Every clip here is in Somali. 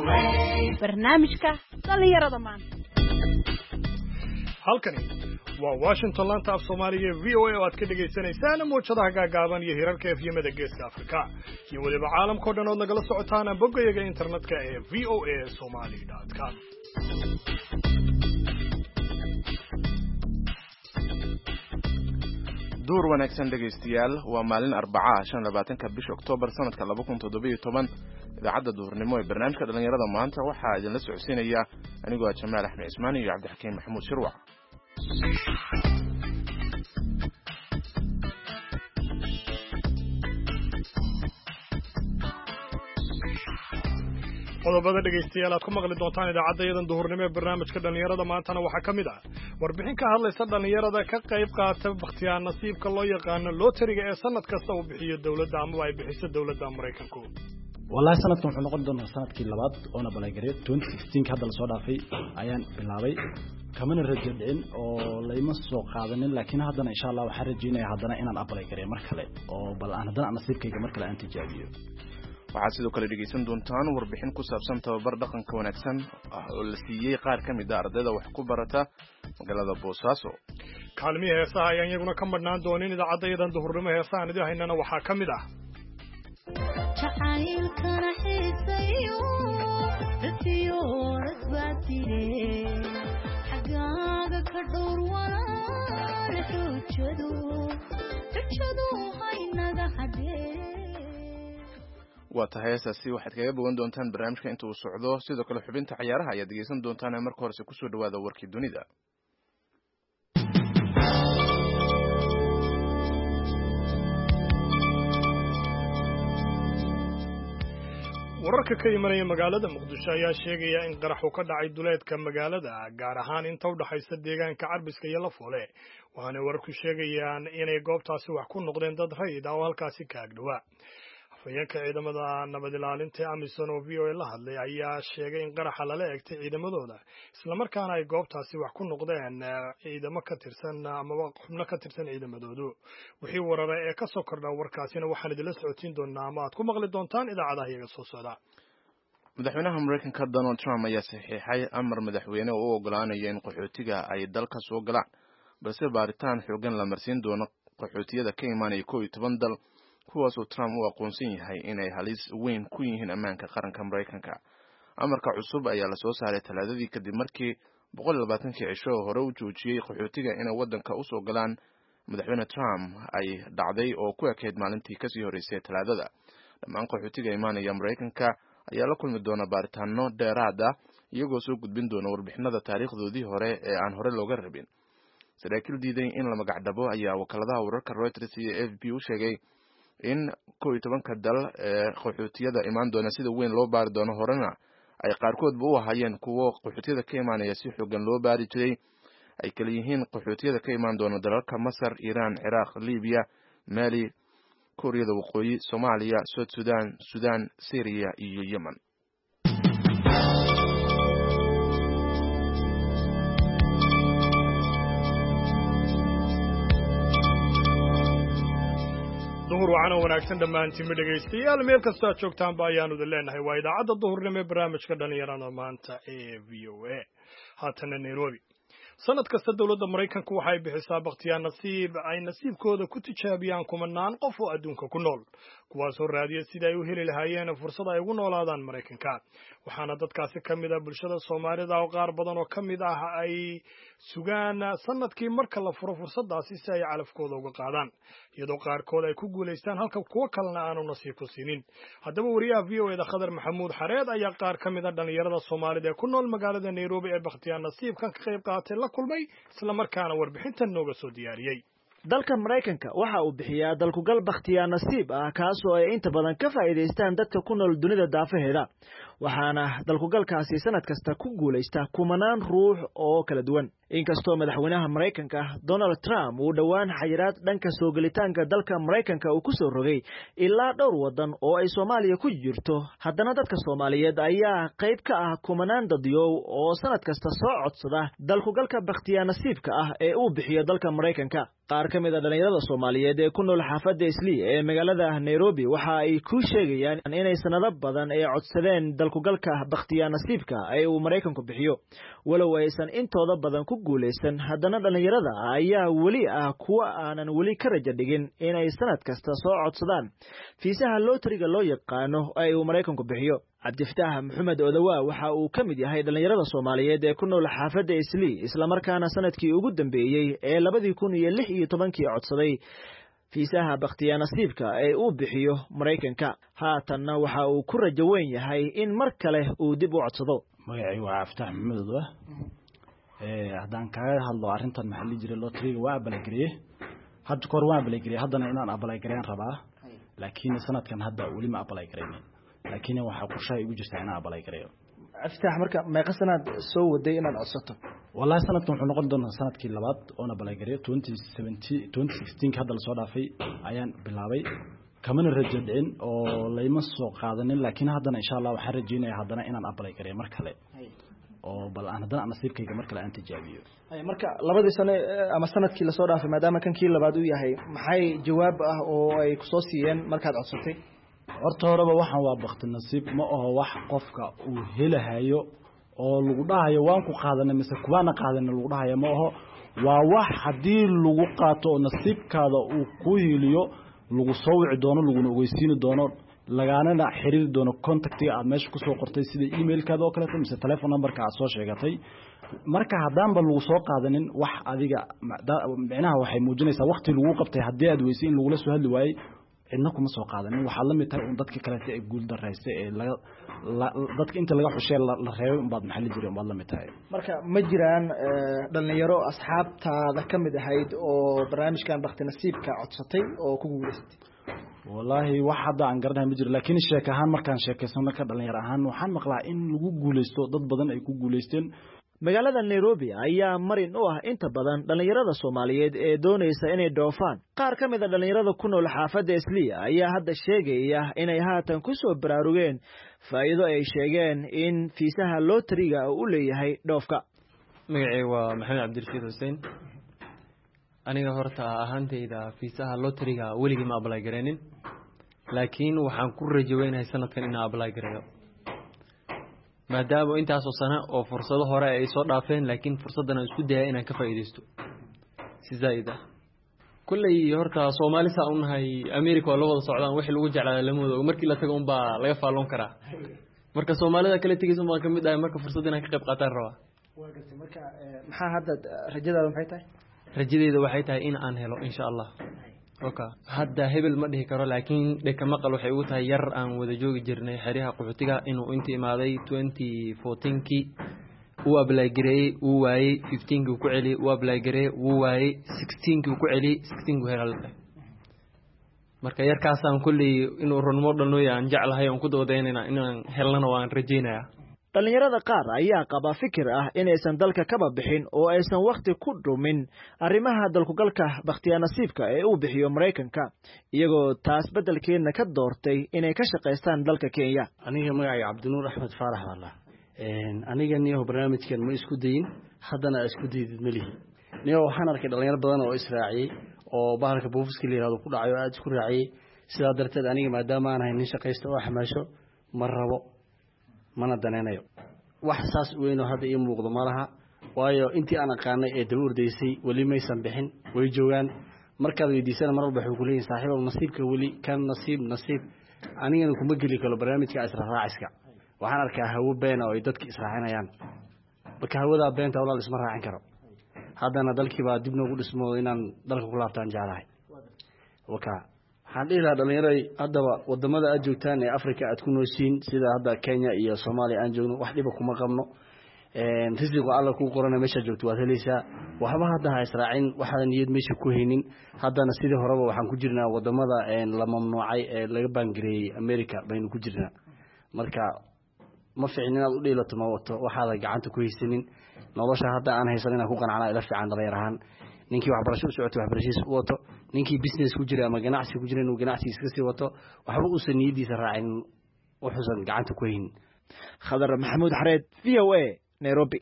barnaamijka dhalinyarada maanta. halkani waa Washington laanta af Soomaaliga VOA oo aad ka dhageysanaysaan muujadaha gaagaaban iyo hirarka FMada Geeska Afrika iyo waliba caalamka oo dhan oo nagala socotaan boggayaga internetka ee voasomali.com. duur wanaagsan dhageystayaal waa maalin Arbaca 25 bisha Oktoobar sanadka 2017 idaacadda duhurnimo ee barnaamijka dhalinyarada maanta waxaa idin la socodsiinaya anigoo Jamaal Axmed Ismaan iyo Cabdixakiin Maxamuud Shirwac. qodobada dhageystayaal aad ku maqli doontaan idaacaddayadan duhurnimo ee barnaamijka dhalinyarada maantana waxaa ka mid ah warbixin ka hadlaysa dhalinyarada ka qayb qaata bakhtiyaar nasiibka loo yaqaano lotteriga ee sanad kasta uu bixiyo dawladda ama ay bixiso dawladda Mareykanku. wallahi sanadkan wuxuu noqon doonaa sanadkii labaad oo na balagareey 2016 hadda la soo dhaafay ayaan bilaabay kamana rajo dhicin oo layma soo qaadanin laakiin haddana insha Allah waxaan rajeynayaa haddana inaan apply gareeyo mar kale oo bal aan haddana nasiibkayga mar kale aan tijaabiyo. waxaad sidoo kale dhegeysan doontaan warbixin ku saabsan tababar dhaqanka wanaagsan oo la siiyay qaar ka mid ah ardayda wax ku barata magaalada Boosaaso. kaalmihi heesaha ayaan iyaguna ka madhnaan doonin idaacaddayadan duhurnimo heesahan idin haynana waxaa ka mid ah jacaylkana xiisayo dadkiyo rasbaatine xagaaga ka dhowr walaal xujadu haynaga hadhee. waa tahay heesaasi waxaad kaga bogan doontaan barnaamijka inta uu socdo sidoo kale xubinta ciyaaraha ayaad dhegeysan doontaan marka horese kusoo dhawaada warkii dunida. wararka ka imanaya magaalada Muqdisho ayaa sheegaya in qarax uu ka dhacay duleedka magaalada gaar ahaan inta u dhaxaysa deegaanka Carbiska iyo Lafoole waxaana wararku sheegayaan inay goobtaasi wax ku noqdeen dad rayid ah oo halkaasi ka agdhowa. afayeenka ciidamada nabad ilaalinta AMISOM oo VOA la hadlay ayaa sheegay in qaraxa lala eegtay ciidamadooda isla markaana ay goobtaasi wax ku noqdeen ciidamo ka tirsan ama xubno ka tirsan ciidamadoodu. wixii warare ee ka soo kordha warkaasina waxaan idin la socodsiin doonaa ama aad ku maqli doontaan idaacadaha iyaga soo socda. madaxweynaha Mareykanka Donald Trump ayaa saxiixay amar madaxweyne oo u ogolaanaya in qaxootiga ay dalka soo galaan balse baaritaan xooggan la marsiin doono qaxootiyada ka imaanaya 11 dal kuwaas oo Trump uu aqoonsan yahay inay halis weyn ku yihiin ammaanka qaranka Mareykanka. amarka cusub ayaa la soo saaray Talaadadii kadib markii 120 cisho hore u joojiyay qaxootiga inay wadanka u soo galaan madaxweyne Trump ay dhacday oo ku ekeyd maalintii kasii horeysay Talaadada. dhammaan qaxootiga imaanaya Mareykanka ayaa la kulmi doona baaritaano dheeraad ah iyagoo soo gudbin doona warbixinada taariikhdoodii hore ee aan hore looga rabin. saraakiil diiday in la magacdabo ayaa wakaaladaha wararka Reuters iyo AFP u sheegay in 11 dal ee qaxootiyada imaan doona sida weyn loo baari doono horena ay qaarkoodba u ahaayeen kuwo qaxootiyada ka imaanaya si xooggan loo baari jiray ay kala yihiin qaxootiyada ka imaan doona dalalka Masar, Iran, Iraq, Liibiya, Mali, Kooriyada Waqooyi, Soomaaliya, Suudaan, Syria iyo Yemen. duhur waxaana wanaagsan dhammaantiin dhegeystayaal meel kasta aad joogtaanba ayaanu idin leenahay waa idaacadda duhurnimo ee barnaamijka dhalinyarada maanta ee VOA haatana Nairobi. sanad kasta dawladda Mareykanku waxay bixisaa bakhtiyaar nasiib ay nasiibkooda ku tijaabiyaan kumanaan qof oo adduunka ku nool kuwaas oo raadiya sida ay u heli lahaayeen fursad ay ugu noolaadaan Mareykanka. waxaana dadkaasi ka mid ah bulshada Soomaalida oo qaar badan oo ka mid ah ay sugaan sanadkii marka la furo fursadaasi si ay calafkooda uga qaadaan iyadoo qaarkood ay ku guuleystaan halka kuwa kalena aanu nasiib ku siinin. haddaba wariyaha VOA da Khadar Maxamuud Xareed ayaa qaar ka mid ah dhalinyarada Soomaalida ee ku nool magaalada Nairobi ee bakhtiyaar nasiibkan ka qayb qaatay la kulmay isla markaana warbixintan nooga soo diyaariyay. dalka Mareykanka waxa uu bixiyaa dalkugal bakhtiyaar nasiib ah kaas oo ay inta badan ka faa'iideystaan dadka ku nool dunida daafaheeda waxaana dalkugalkaasi sanad kasta ku guuleysta kumanaan ruux oo kala duwan. inkastoo madaxweynaha Mareykanka Donald Trump uu dhawaan xayiraad dhanka soo galitaanka dalka Mareykanka uu ku soo rogay ilaa dhowr wadan oo ay Soomaaliya ku jirto haddana dadka Soomaaliyeed ayaa qayb ka ah kumanaan dadyow oo sanad kasta soo codsada dalkugalka bakhtiyaar nasiibka ah ee uu bixiyo dalka Mareykanka. qaar ka mid ah dhalinyarada Soomaaliyeed ee ku nool xaafadda Islii ee magaalada Nairobi waxa ay ku sheegayaan inay sanado badan ay codsadeen dalkugalka bakhtiyaa nasiibka ee uu Maraykanku bixiyo walow aysan intooda badan ku guuleysan haddana dhalinyarada ayaa weli ah kuwa aanan weli ka rajo dhigin inay sanad kasta soo codsadaan fiisaha lootriga loo yaqaano ee uu Maraykanku bixiyo Cabdifataax Maxamed Odawa waxa uu ka mid yahay dhalinyarada Soomaaliyeed ee ku nool xaafadda Islii isla markaana sanadkii ugu dambeeyay ee 2016 codsaday fiisaha bakhtiyaa nasiibka ee uu bixiyo Maraykanka haatanna waxa uu ku rajo weyn yahay in mar kale uu dib u codsado magacaygu waa Cabdifataax Maxamed Odawa haddaan kaga hadlo arrintan maxalli jiray lootriga waa abalagriyay hadda kor waa abalagriyay haddana inaan abalagreyn rabaa laakiin sanadkan hadda wali ma abalagreyn laakiin waxa qorshaha igu jirta inaan abalagreeyo Cabdifataax marka meeqa sanad soo waday inaad codsato wallahi sanadkan wuxuu noqon doonaa sanadkii labaad oo abalagreeyo 2016 hadda la soo dhaafay ayaan bilaabay kamana rajo dhicin oo layma soo qaadanin laakiin haddana insha Allah waxaan rajeynayaa haddana inaan abalagreeyo mar kale oo bal aan haddana nasiibkayga mar kale aan tijaabiyo marka labadii sano ama sanadkii la soo dhaafay maadaama kankii labaad uu yahay maxay jawaab ah oo ay ku soo siiyeen markaad codsatay horta horeba waxaan waa bakhti nasiib ma aho wax qofka uu helahayo oo lagu dhahayo waan ku qaadanay mise kubaana qaadanay lagu dhahayo ma aho waa wax haddii lagu qaato oo nasiibkaada uu ku heliyo lagu soo wici doono laguna ogeysiin doono lagaana xiriir doono contactiga aad meesha ku soo qortay sida emailkaada oo kale mise telephone numberka aad soo sheegatay marka hadaanba lagu soo qaadanin wax adiga macnaha waxay muujinaysaa waqti lagu qabtay haddii aad weysay in lagula soo hadli waayay cidna kuma soo qaadanin waxaa la mid tahay un dadka kale ee guul daraystay ee dadka inta laga xushee la reebay unbaad maxalli jiray unbaad la mid tahay marka ma jiraan dhalinyaro asxaabtaada ka mid ahayd oo barnaamijkan bakhti nasiibka codsatay oo ku guuleystay wallahi wax hadda aan garanahay ma jiro laakiin sheek ahaan markaan sheekaysano ka dhalinyaro ahaan waxaan maqlaa in lagu guuleysto dad badan ay ku guuleysteen magaalada Nairobi ayaa marin u ah inta badan dhalinyarada Soomaaliyeed ee doonaysa inay dhoofaan qaar ka mid ah dhalinyarada ku nool xaafadda Islii ayaa hadda sheegaya inay haatan ku soo baraarugeen faa'iido ay sheegeen in fiisaha lootriga uu leeyahay dhoofka magacaygu waa Maxamed Cabdirashiid Hussein aniga horta ahaantayda fiisaha lootriga weligii ma apply gareenin laakiin waxaan ku rajo weynahay sanadkan inaan apply gareeyo maadaama intaas oo sano oo fursado hore ay soo dhaafeen laakiin fursadan aan isku dayay inaan ka faa'iideysto si zaid ah kullay horta Soomaalida u nahay America oo la wada socdaan wixii lagu jeclaa lamoodo markii la tago un baa laga faalon karaa marka Soomaalida kale tigayso ma ka mid ah marka fursad inaan ka qayb qaataan raba waa gartay marka maxaa hadda rajadaadu maxay tahay rajadeedu waxay tahay in aan helo insha Allah okay hadda hebel ma dhihi karo laakiin dhaka maqal waxay ugu tahay yar aan wada joogi jirnay xiriyaha qaxootiga inuu intii imaaday 2014kii uu apply gareeyay uu waayay 15kii uu ku celi uu apply gareeyay uu waayay 16kii uu ku celi 16kii helay marka yarkaas aan kulli inuu runmo dhalnooy aan jeclahay aan ku doodaynayna inaan helnana waan rajeynayaa dhalinyarada qaar ayaa qaba fikir ah inaysan dalka kaba bixin oo aysan waqti ku dhumin arrimaha dalkugalka bakhtiyaa nasiibka ee uu bixiyo Maraykanka iyagoo taas bedelkeedna ka doortay inay ka shaqeystaan dalka Kenya aniga magacayga Cabdinuur Axmed Faarax wallah aniga niyo barnaamijkan ma isku dayin haddana isku dayid malihi niyo waxaan arkay dhalinyaro badan oo israaciyay oo bahalka buufiska leeyahay ku dhacayo aad isku raaciyay sidaa darteed aniga maadaama aan haynin shaqeysto oo xamaasho ma rabo mana danaynayo wax saas weyn oo hadda ii muuqdo malaha waayo intii aan aqaanay ee daba ordaysay wali maysan bixin way joogaan markaad weydiisana mar walba wuxuu ku leeyahay saaxiibo nasiibka wali kan nasiib anigana kuma geli karo barnaamijka israaciska waxaan arkaa hawo been oo ay dadka israacinayaan marka hawada beenta walaal isma raacin karo haddana dalkiiba dib noogu dhismo inaan dalka ku laabtaan jeclahay waxaan dhihi lahaa dhalinyarada haddaba wadamada aad joogtaan ee Afrika aad ku nooshiin sida hadda Kenya iyo Soomaaliya aan joogno wax dhiba kuma qabno risiqo alla ku qorana meesha joogto waad helaysaa waxba hadda ha israacin waxaan niyad meesha ku haynin haddana sidii horeba waxaan ku jirnaa wadamada la mamnuucay ee laga baangareeyay America baynu ku jirnaa marka ma fiicin inaad u dhiilato ma wato waxaad gacanta ku haysanin nolosha hadda aan haysan inaan ku qanacnaa ila fiican dhalinyarahan ninkii waxbarasho u socotay waxbarashadiisa u wato ninkii business ku jira ama ganacsi ku jira inuu ganacsigiisa ka sii wato waxba uusan niyadiisa raacin wuxuusan gacanta ku haynin Khadar Maxamuud Xareed VOA Nairobi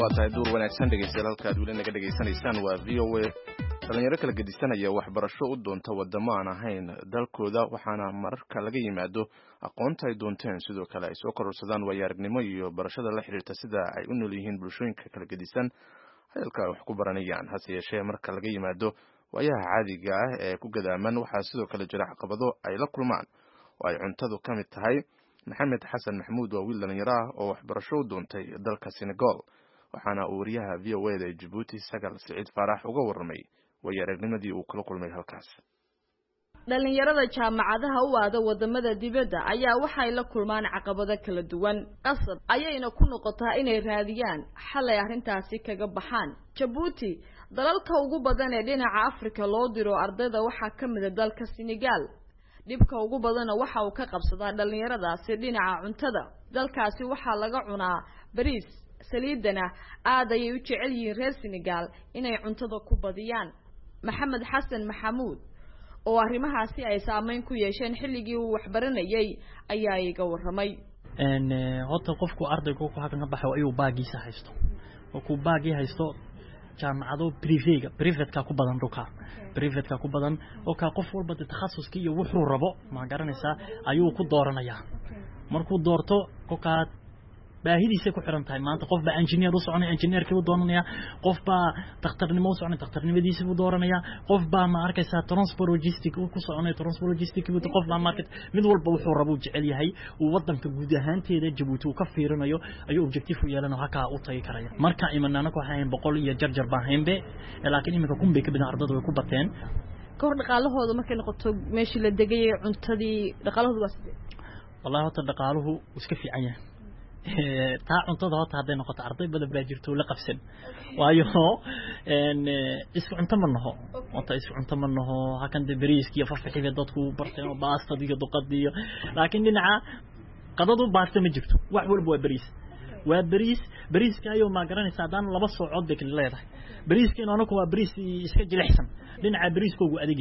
waa tahay duur wanaagsan dhegeystayaal halka aad weli naga dhegeysanaysaan waa VOA dhalinyaro kala gedisanaya waxbarasho u doonta wadamo aan ahayn dalkooda waxaana mararka laga yimaado aqoonta ay doonteen sidoo kale ay soo kororsadaan waayo-aragnimo iyo barashada la xiriirta sida ay u nool yihiin bulshooyinka kala gedisan halka ay wax ku baranayaan hase yeeshee marka laga yimaado waayaha caadiga ah ee ku gadaaman waxaa sidoo kale jira caqabado ay la kulmaan oo ay cuntadu ka mid tahay maxamed xasan maxamuud waa wiil dhalinyaro ah oo waxbarasho u doontay dalka Senegal waxaana uu wariyaha VOA ee Djibouti Sagal Saciid Faarax uga warramay waayo-aragnimadii uu kala kulmay halkaas. dhalinyarada jaamacadaha u aada wadamada dibadda ayaa waxay la kulmaan caqabado kala duwan qasab ayayna ku noqotaa inay raadiyaan xal ay arrintaasi kaga baxaan. Djibouti dalalka ugu badan ee dhinaca Afrika loo diro ardayda waxaa ka mid ah dalka Senegal. dhibka ugu badan waxa uu ka qabsadaa dhalinyaradaasi dhinaca cuntada. dalkaasi waxaa laga cunaa bariis saliidana aad ay u jecel yihiin reer Senegal inay cuntada ku badiyaan. Maxamed Xasan Maxamuud oo arrimahaasi ay saameyn ku yeesheen xilligii uu wax baranayay ayaa iga warramay. horta qofku ardaygu ku xaqan ka baxay ayuu baagiisa haysto oo ku baagi haysto jaamacado private-ka ku badan dhulka private-ka ku badan oo ka qof walba takhasuskii iyo wuxuu rabo ma garanaysaa ayuu ku dooranayaa markuu doorto qofka baahidiisa ku xiran tahay maanta qof baa engineer u soconay engineerkii uu dooranaya qof baa dhakhtarnimo u soconay dhakhtarnimadiisa uu dooranaya qof baa ma arkaysaa transport logistics uu ku soconay transport logistics uu qof baa market mid walba wuxuu rabo jecel yahay uu wadanka guud ahaanteeda Djibouti uu ka fiirinayo ayuu objective u yeelanayo halka uu tagi karaya marka imanana ku hayn 100 iyo jarjar baa haynbe laakiin imika kun bay ka badan ardaydu way ku bateen kor dhaqaalahooda markay noqoto meeshii la degay cuntadii dhaqaalahooda waa sidee wallahi horta dhaqaaluhu iska fiican yahay taa cuntada horta hadday noqoto arday badan baa jirto la qabsan waayo isku cunto ma naho wata isku cunto ma naho hakan de bariiska iyo fafaxiga dadku barteen oo baasta iyo duqadiyo laakiin dhinaca qadadu baasta ma jirto wax walba waa bariiska ayo ma garanaysa hadaan laba soocood bay kala leedahay bariiska inuu anagu waa bariis iska jilicsan dhinaca bariiska ugu adag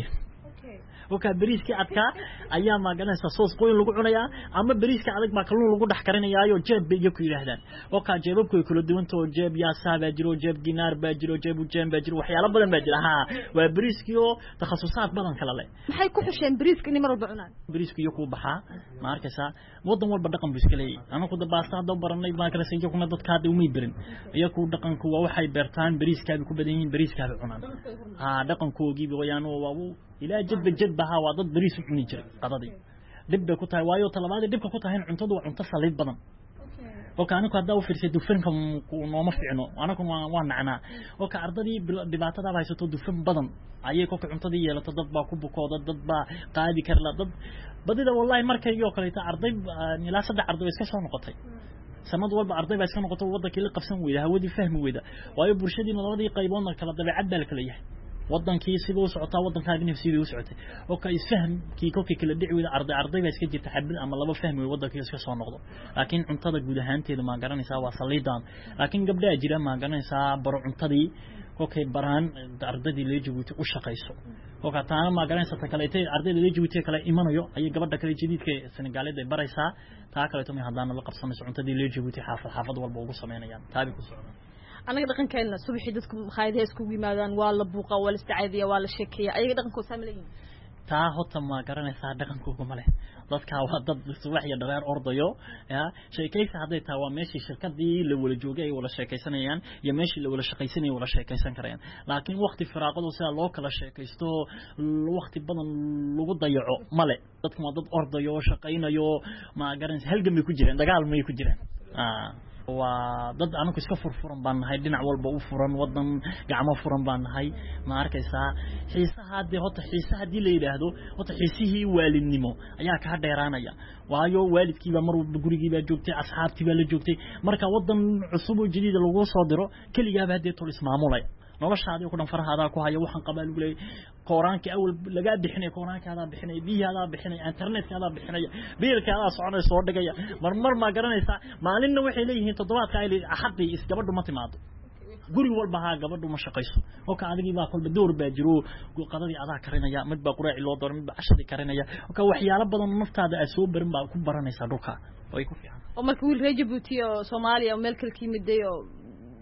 وكا بريسكي عدكا أيام ما قلنا صوص قوي لقو عنايا أما بريسكي عدك ما كلون لقو دحكرين يايو جيب بيجيكو يلهدان وكا جيبكو يكلو دوانتو جيب ياسا باجرو جيب جينار باجرو جيب وجيم باجرو وحيالا بدن باجرو ها وبريسكيو تخصصات بدن كلاله maxay ku xusheen bariiska in mar walba cunaan bariisku iyo ku baxa ma arkaysa wadan walba dhaqan biskilay ana ku dabaasta dad baranay ma kala sii kuna dadka hadda uma birin iyagu dhaqanku waa waxay beertaan bariiskaaga ku badan yihiin bariiskaaga cunaan dhaqankoogii wayaan waa ila jadbaha waa dad bariis u cuni jiray qadadii dib ku tahay waayo talabaad dibka ku tahay cuntadu waa cunto saliid badan oo kaanu ka daw fiirsay dufanka nooma fiicno anagu waa nacnaa oo ka ardadii dhibaatada haysato dufan badan ayay ku cuntadii yeelato dad baa ku bukooda dad baa qaadi karla dad badida wallahi markay iyo kale arday ila saddex arday iska soo noqotay sanad walba arday baa iska noqoto wadankii la qabsan weeyda hawadii fahmi weeyda waayo bulshadii labadii qaybood kala dabeecad baa kala yahay wadankii sidoo socotaa wadankaaga nafsiga u socotay oo ka isfahamkii koobkii kala dhicwida arday baa iska jirta xabad ama laba fahmi wadankii iska soo noqdo laakiin cuntada guud ahaanteeda ma garanaysaa waa saliidan laakiin gabdhaha jira ma garanaysaa baro cuntadii kookay baraan ardaydii la Djibouti u shaqayso oo ka taana ma garanaysaa kaleetay ardayda la Djibouti kale imanayo ay gabadha kale jadiidka Senegalida ay baraysaa taa kale tumay hadana la qabsanayso cuntadii la Djibouti xaafad walba ugu sameynayaan taabi ku socdaan anaga dhaqankeena subaxii dadku khaydaha isku yimaadaan waa la buuqa waa la isticaadiya waa la sheekeeya ayaga dhaqankooda sameeyeen taa hota ma garanaysaa dhaqankooda male dadka waa dad subax iyo dhareer ordayo sheekaysa haday taa waa meeshii shirkadii la wala joogay ay wala sheekaysanayaan iyo meeshii la wala shaqaysanay wala sheekaysan karayaan laakiin waqti firaaqado sida loo kala sheekaysto waqti badan lagu dayaco male dadku waa dad ordayo shaqaynayo ma garanaysaa halgan bay ku jireen dagaal may ku jireen waa dad anagu iska furfuran baan nahay dhinac walba u furan wadan gacmo furan baan nahay ma arkaysaa xiisaha hadii la yiraahdo xiisihii waalidnimo ayaa ka dheeraanaya waayo waalidkiiba mar walba gurigiiba joogtay asxaabtiiba la joogtay marka wadan cusub oo jadiid lagu soo diro kaliya baad tol ismaamulay noloshaadii ku dhan farahaada ku haya waxan qabaal u leeyahay qooraanka awal laga bixinay qooraankaada bixinay biyaada bixinay internetka bixinay biilkaada soconay soo dhigaya mar ma garanaysa maalinna waxay leeyihiin toddobaadka ay axadii is gabadhu ma timaado guri walba ha gabadhu ma shaqayso oo ka adigi baa kolba door baa jiro qadadii adaa karinaya mid baa quraaci loo dooran mid baa cashadii karinaya oo ka waxyaalo badan naftaada ay soo barin baa ku baranaysa dhulka way ku fiican oo markii wiil reer Djibouti oo Soomaaliya meel kale ka yimid oo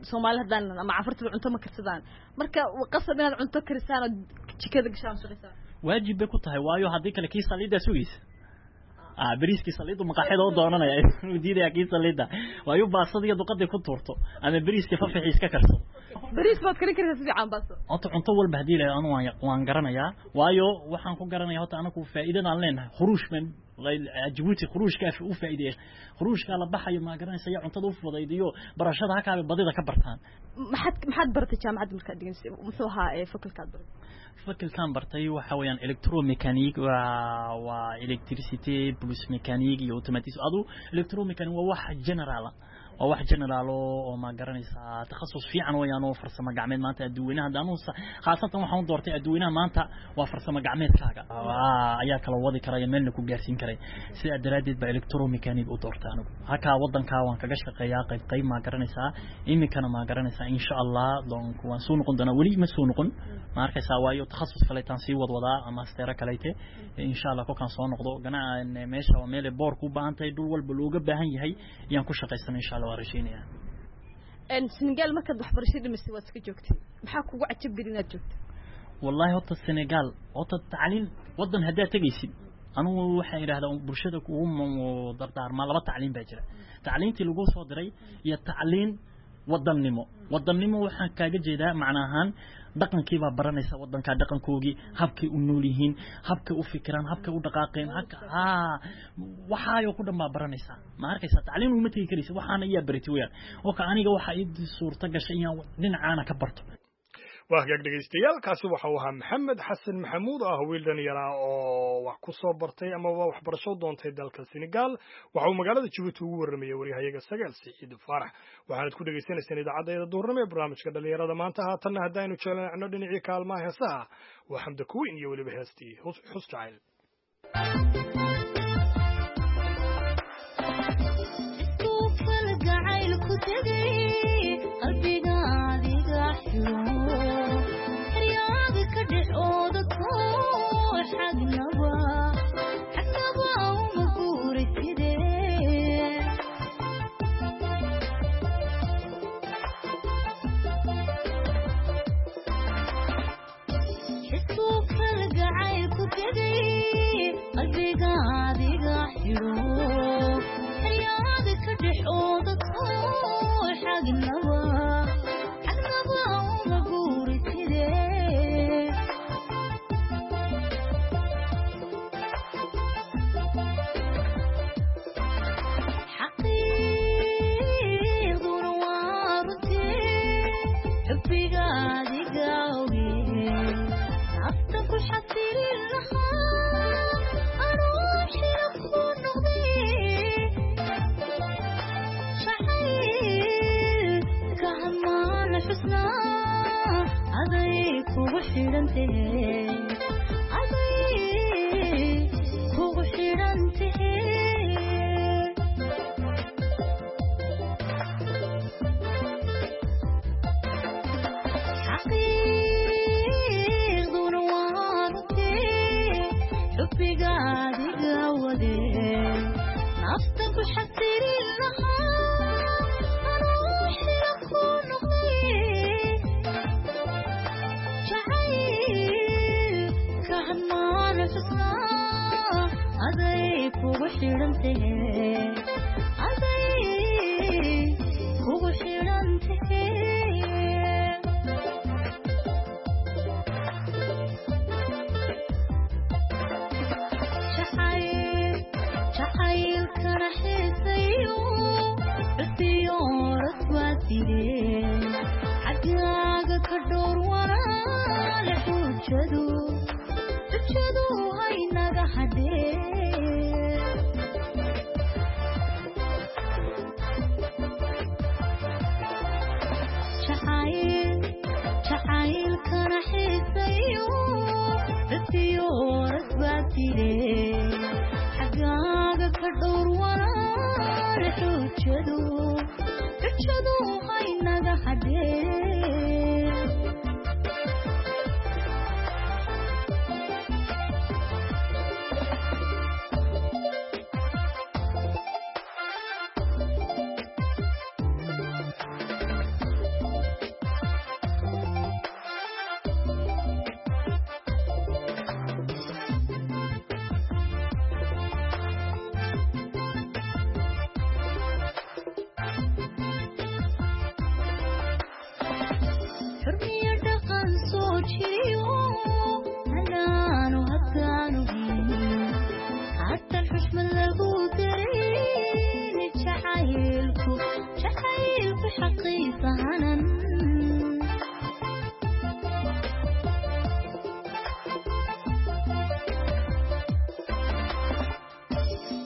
Soomaali hadaan ama cafarta cunto ma karsadaan marka qasab inaad cunto karisaan jikada gashaan shaqaysaa waajib bay ku tahay waayo haddii kale kii saliida sugaysa bariiskii saliidu maqaaxida u doonanaya inuu diidaya kii saliida waayo baasadiga duqadii ku tuurto ama bariiskii fafixiis ka karsado bariis baad karin kartaa si fiican baaso cunto walba hadii la anu waan garanayaa waayo waxaan ku garanayaa hota anagu faa'iidada leenahay khuruush man Djibouti khuruushka u faa'iideeyo khuruushka la baxayo ma garanaysaa cuntada u fudaydiyo barashada halka badida ka bartaan maxaad baratay jaamacadda markaad dhigaysay muxuu ahaa fakulkaad baratay fakulkan bartay waxa weeyaan electromechanic waa electricity plus mechanic iyo automatic adu electromechanic waa wax general wax general oo ma garanaysaa takhasus fiican weeyaan oo farsamo gacmeed maanta adduunyada hadanu khaasatan waxaan doortay adduunyada maanta waa farsamo gacmeedkaaga ayaa kala wadi karaya meelna ku gaarsiin karay sida daraadeed ba electromechanic u doortay anigu haka wadanka waan kaga shaqeeyaa qayb ma garanaysaa imikana ma garanaysaa insha Allah donc waan soo noqon doona wali ma soo noqon ma arkaysaa waayo takhasus kale taan sii wadwada ama master kaleete insha Allah ko kan soo noqdo ganaa meesha waa meel boor ku baahantay dul walba looga baahan yahay yaan ku shaqeysan insha Allah warsheenaya Senegal markaad waxbarashada dhimisay waad iska joogtay maxaa kugu cajab gelinaad joogtay wallahi hota Senegal hota tacliin wadan hadaa tagaysid anu waxa yiraahdaa bulshada kuuma dardaar ma laba tacliin baa jira tacliintii lagu soo diray iyo tacliin wadannimo waxaan kaaga jeedaa macnaahan dhaqankii baa baranaysa wadanka dhaqankoogii habkay u nool yihiin habkay u fikiraan habkay u dhaqaaqeen waxaayo ku dhanbaa baranaysa ma arkaysaa tacliin uma tagi karaysa waxaana iyaa baratay weeyaan oo ka aniga waxa ii suurta gashay inaan dhinacaana ka barto وهاك dhegeystayaal kaasi waxa uu ahaa Maxamed Xasan Maxamuud wiil dhalinyaro oo wax ku soo bartay ama wax barasho doontay dalka Senegal waxa uu magaalada Djibouti ugu warramay wariyahayaga Sagaal Siciid Farax waxaad ku dhegeysanaysaa idaacadda duurnimo ee barnaamijka dhalinyarada maanta haatan hadaynu jeclaano dhinacii kaalmaha heesaha waa Xamda Kuweyn iyo waliba heestii Xus Jacayl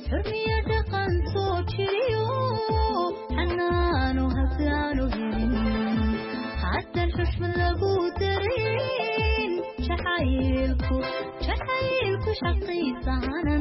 حرمية دقن سوتشيو حنان وهزان وهرين حتى الحشم لقو درين شحايلكو شقي سهنا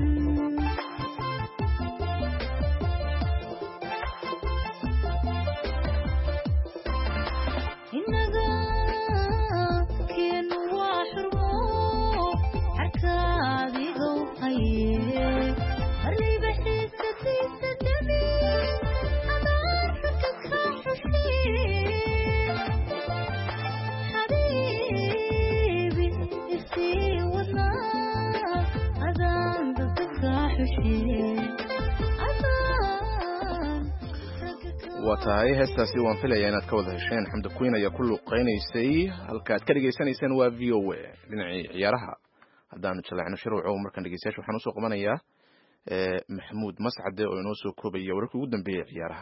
watahay heestaasi waan filayaa inaad ka wada hesheen xamdi queen ayaa ku luuqeynaysay halka aad ka dhageysanayseen waa VOA dhinacii ciyaaraha haddaanu jaleecno sharwaco markaan dhegeystayaasha waxaan usoo qabanayaa maxamuud mascade oo inoo soo koobaya wararkii ugu dambeeyay ciyaaraha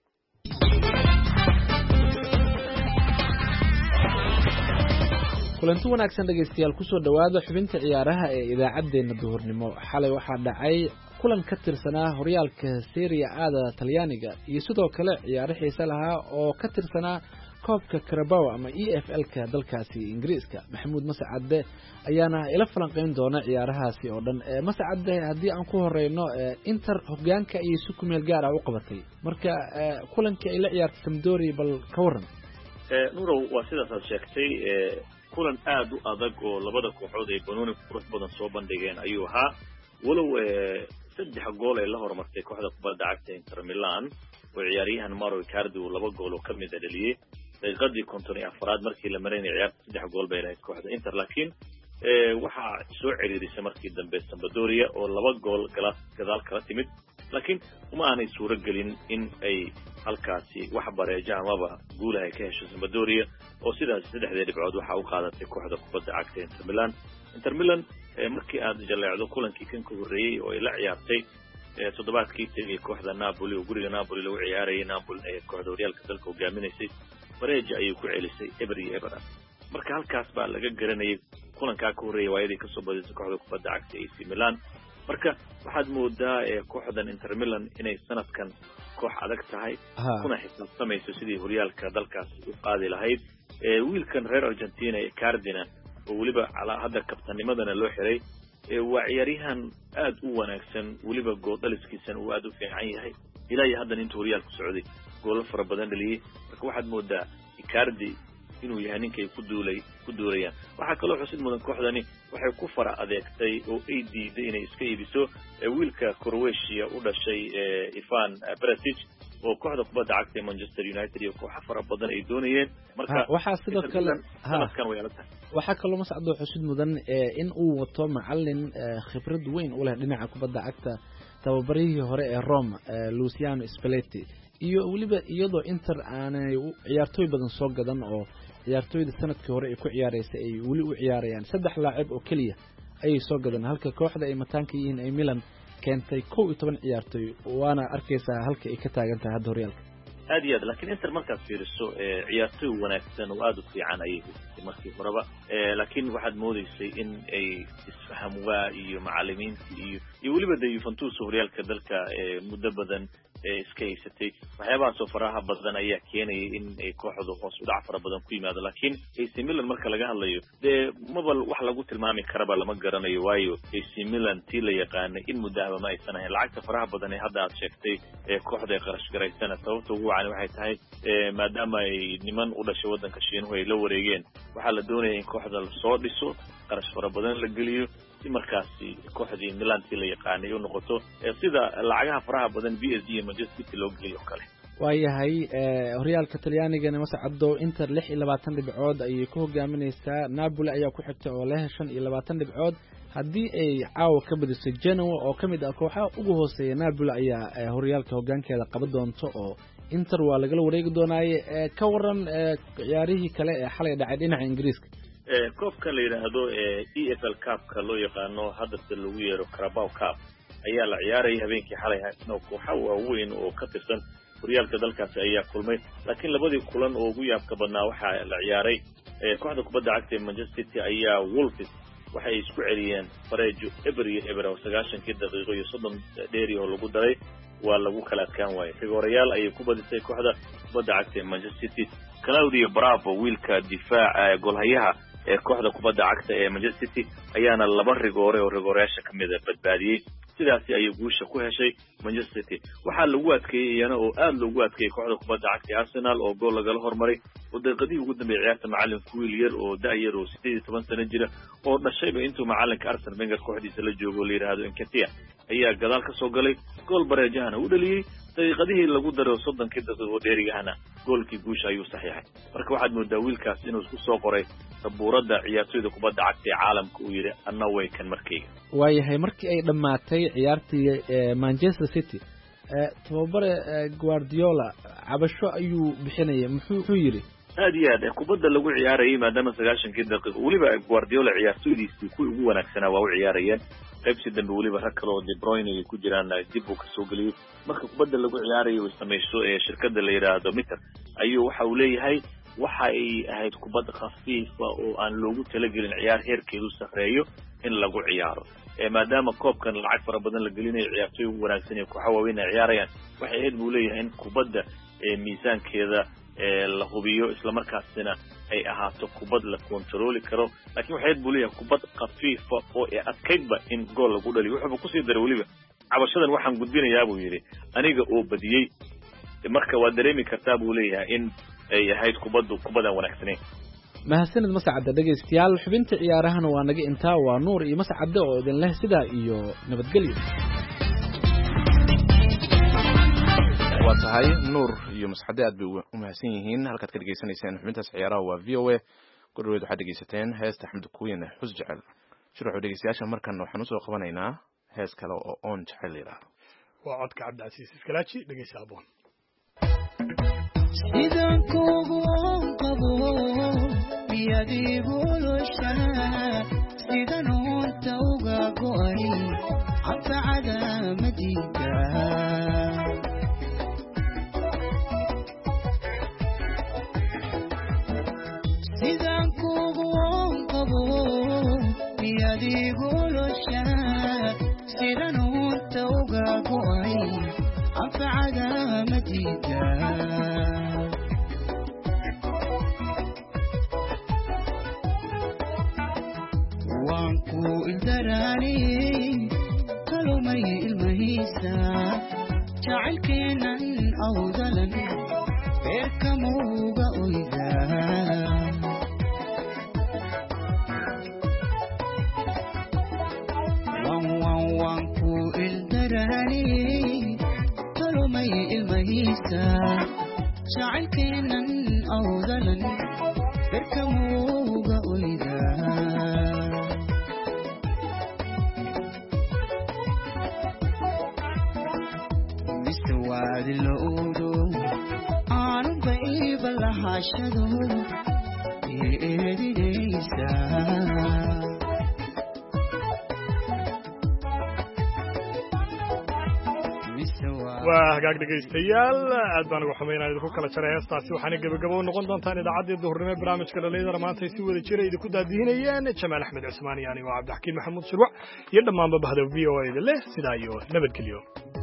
kulanti wanaagsan dhegeystayaal kusoo dhawaada xubinta ciyaaraha ee idaacadeena duhurnimo xalay waxaa dhacay kulan ka tirsanaa horyaalka Serie A-da Talyaaniga iyo sidoo kale ciyaaro xiiso lahaa oo ka tirsanaa koobka Carabao ama EFL-ka dalkaasi Ingiriiska Maxamuud Mascade ayaana ila falanqeyn doona ciyaarahaasi oo dhan Mascade haddii aan ku horeyno Inter hoggaanka iyo si ku meel gaar ah u qabatay marka kulankii ay la ciyaartay Sampdoria bal ka waran nuurow waa sidaas aad sheegtay kulan aad u adag oo labada kooxood ay banooni qurux badan soo bandhigeen ayuu ahaa walow 3 gool ay la hormartay kooxda kubadda cagta Inter Milan oo ciyaaryahan Mauro Icardi uu 2 gool oo kamid ah dhaliyay daqiiqadii 54 markii la mareynay ciyaarta 3 gool bay lahayd kooxda Inter laakiin waxa soo ciriirisay markii dambe Sampdoria oo 2 gool gadaal kala timid laakiin uma aanay suuro gelin in ay halkaasi wax bareejo amaba guul ay ka hesho Sampdoria oo sidaas 3 dhibcood waxa uu qaadatay kooxda kubadda cagta Inter Milan markii aad jaleecdo kulankii kan ka horeeyay oo ay la ciyaartay toddobaadkii tagay kooxda Napoli oo guriga Napoli lagu ciyaarayay Napoli ee kooxda horyaalka dalka hogaaminaysay bareejo ayay ku celisay Eber marka halkaas baa laga garanayay kulanka ka horeeyay waayadii ka soo badisay kooxda kubadda cagta AC Milan marka waxaad moodaa kooxdan Inter Milan inay sanadkan koox adag tahay kuna xisaabtamayso sidii horyaalka dalkaas u qaadi lahayd wiilkan reer Argentina ee Cardina oo waliba hadda kabtanimadana loo xiray waa ciyaaryahan aad u wanaagsan waliba gool-dhaliskiisana uu aad u fiican yahay ilaa hadda intuu horyaalku socday gool fara badan dhaliyay marka waxaad moodaa Icardi inuu yahay ninkay ku duulayaan waxa kale oo xusid mudan kooxdani waxay ku fara adeegtay oo ay diiday inay iska iibiso wiilka Croatia u dhashay Ivan Perisic oo kooxda kubadda cagta Manchester United iyo kooxo fara badan ay doonayeen marka waxa sidoo kale waxa kale Mascado xusid mudan in uu wato macallin khibrad weyn u leh dhinaca kubadda cagta tababarihii hore ee Roma Luciano Spalletti iyo waliba iyadoo Inter aanay ciyaartooy badan soo gadan oo ciyaartooyda sanadkii hore ay ku ciyaaraysay ay wali u ciyaarayaan 3 laacib oo kaliya ay soo gadan halka kooxda ay mataanka yihiin ay Milan keentay 12 ciyaartooy waana arkaysaa halka ay ka taagan tahay hadda horyaalka aad iyo aad laakiin Inter markaad fiiriso ciyaartooy wanaagsan oo aad u fiican ayay markii horeba laakiin waxaad moodaysay in ay isfaham waa iyo macallimiintii iyo waliba Juventus horyaalka dalka muddo badan iska haysatay waxyaabaha soo faraha badan ayaa keenayay in ay kooxdu hoos u dhac fara badan ku yimaado laakiin AC Milan marka laga hadlayo mabal wax lagu tilmaami karaba lama garanayo waayo AC Milan tii la yaqaanay in muddo ma aysan ahayn lacagta faraha badan ee hadda aad sheegtay kooxda ay qarash garaysana sababta ugu wacan waxay tahay maadaama ay niman u dhashay wadanka Shiinaha ay la wareegeen waxa la doonayay in kooxda la soo dhiso qarash fara badan la geliyo si markaasi kooxdii Milan tii la yaqaanay oo noqoto sida lacagaha faraha badan PSG iyo Manchester City loo geliyo kale waayahay horyaalka Talyaaniga Mascado Inter 26 dhibcood ayay ku hogaaminaysaa Napoli ayaa ku xigta oo leh 25 dhibcood haddii ay caawa ka badiso Genoa oo kamid ah kooxaha ugu hooseeya Napoli ayaa horyaalka hoggaankeeda qaban doonto oo Inter waa laga wareegi doonaaye ka waran ciyaarihii kale ee xalay dhacay dhinaca Ingiriiska koobka la yiraahdo EFL Cup-ka loo yaqaano hadda lagu yeero Carabao Cup ayaa la ciyaaray habeenkii xalay kooxo waaweyn oo ka tirsan horyaalka dalkaasi ayaa kulmay laakiin labadii kulan oo ugu yaabka badnaa waxa la ciyaaray kooxda kubadda cagta Manchester City ayaa Wolves waxay isku celiyeen fareejo eber iyo eber oo 90 daqiiqo iyo 30 dheeri oo lagu daray waa lagu kala adkaan waayay rigoorayaal ayay ku badisay kooxda kubadda cagta ee Manchester City. Claudio Bravo wiilka difaaca golhayaha ee kooxda kubadda cagta ee Manchester City ayaana laba rigoore oo rigoorayaasha kamid ah badbaadiyay sidaasi ayay guusha ku heshay Manchester City. Waxaa lagu adkeeyay oo aad loogu adkeeyay kooxda kubadda cagta Arsenal oo gool laga hormaray daqiiqadii ugu dambeeyay ciyaarta macallinka wiil yar oo da'yar oo 18 sano jira oo dhashayba intuu macallinka Arsene Wenger kooxdiisa la joogo la yiraahdo Nketiah ayaa gadaal ka soo galay gool bareejahana u dhaliyay daqiiqadii lagu daray 30 daqiiqo dheerigahana goolkii guusha ayuu saxiixay. Marka waxaad moodaa wiilkaas inuu isku soo qoray sabuurada ciyaartoyda kubadda cagta ee caalamka uu yiri anna way kan markayga waayahay markii ay dhamaatay ciyaartii Manchester City tababare Guardiola cabasho ayuu bixinayay muxuu yiri aad iyo aad kubadda lagu ciyaarayay maadaama 90 daqiiqo waliba Guardiola ciyaartoydiisii ku ugu wanaagsanaa waa u ciyaarayeen qaybsi dambe waliba rag kale oo De Bruyne ay ku jiraan dib u ka soo galiyay marka kubadda lagu ciyaarayay way sameeyso ee shirkadda la yiraahdo Mitter ayuu waxa uu leeyahay waxa ay ahayd kubadda khafiif oo aan loogu talagelin ciyaar heerkeedu sareeyo in lagu ciyaaro maadaama koobkan lacag fara badan la gelinayo ciyaartoy wanaagsan ee kooxaha waaweyn ay ciyaarayaan waxay ahayd buu leeyahay in kubadda miisaankeeda la hubiyo isla markaasina ay ahaato kubad la kontrooli karo laakiin waxay ahayd buu leeyahay kubad khafiif oo adkaydba in gool lagu dhaliyo wuxuu ku sii daray waliba cabashadan waxaan gudbinayaa buu yiri aniga oo badiyay marka waa dareemi kartaa buu leeyahay in ay ahayd kubadan wanaagsaneyn mahadsanid masacada dhageystayaal xubinta ciyaarahana waa naga intaa waa nuur iyo masacada oo idin leh sidaa iyo nabadgelyo waa tahay nuur iyo masacada aad bay u mahadsan yihiin halkaad ka dhageysanaysaan xubintaas ciyaaraha waa VOA gudhoweed waxaad dhegeysateen heesta Axmed Kuweyne xus jecel sharaxu dhegeystayaasha markan waxaan usoo qabanaynaa hees kale oo on jecel yiraahdo waa codka Cabdicasiis Iskalaaji dhegeysa aboon sidaan kugu qabo biyadigu loshaa sidaan unta uga go'ay cabtacada madinka sidaan kugu qabo biyadigu loshaa sidaan unta uga go'ay cabtacada madinka وانكو الدراني كلمي المهيسا جعل كينا أوزلا بيركموغا أويدا وانكو الدراني كلمي المهيسا جعل كينا أوزلا بيركموغا أويدا وادي الأودو عانو بيب الحشدو إيدي ديسا waa hagaag dhegeystayaal aad baan ugu xumaynaa idinku kala jaray heestaasi waxaana gabagabo noqon doontaan idaacadii duhurnimo barnaamijka dhalinyarada maanta ay si wada jira idinku daadihinayeen Jamaal Axmed Cusmaan iyo aniga Cabdixakiin Maxamuud Shirwac iyo dhammaanba bahda VOA leh sidaa iyo nabadgelyo